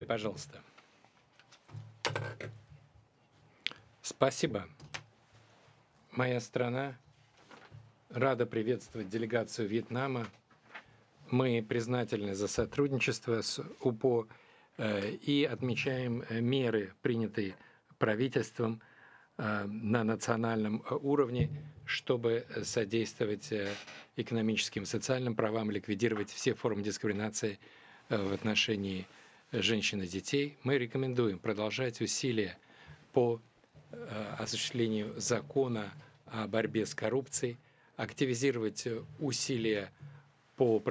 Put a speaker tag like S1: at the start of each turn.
S1: пожалуйста. Спасибо. Моя страна рада приветствовать делегацию Вьетнама. Мы признательны за сотрудничество с УПО и отмечаем меры, принятые правительством на национальном уровне, чтобы содействовать экономическим и социальным правам, ликвидировать все формы дискриминации в отношении женщин и детей. Мы рекомендуем продолжать усилия по осуществлению закона о борьбе с коррупцией, активизировать усилия по